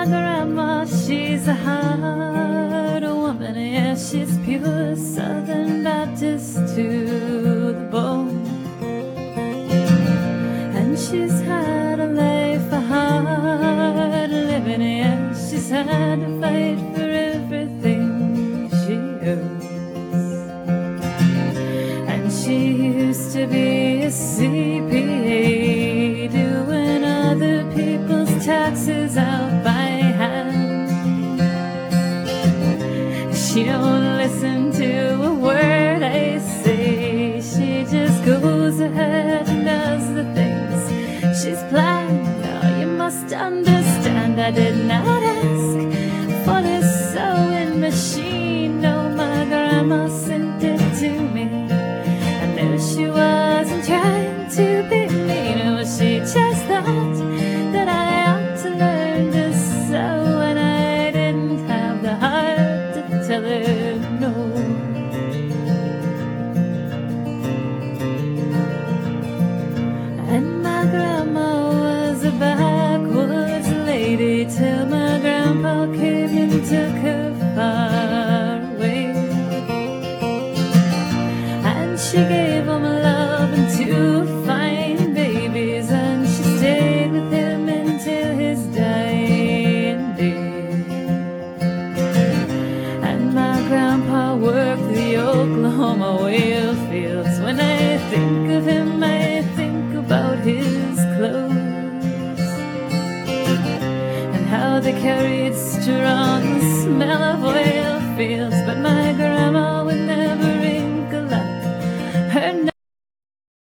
grandma, she's a hard woman, yeah, she's pure Southern Baptist to the bone. And she's had a life of hard living, yeah, she's had to fight for everything she owns. And she used to be a CPA, doing other people's taxes out by hand. She don't listen to a word I say, she just goes ahead and does the things she's planned. Now you must understand, I did not ask for this sewing machine. No, my grandma sent it to me. I know she wasn't trying to be mean, oh, she just thought that I ought to learn to sew, and I didn't have the heart to tell her no. And my grandma was a backwoods lady till my grandpa came and took her far away. And she gave him love and 2 fine babies, and she stayed with him until his dying day. And my grandpa worked the Oklahoma oil fields. When I think of him, I think about his clothes and how they carried strong, the smell of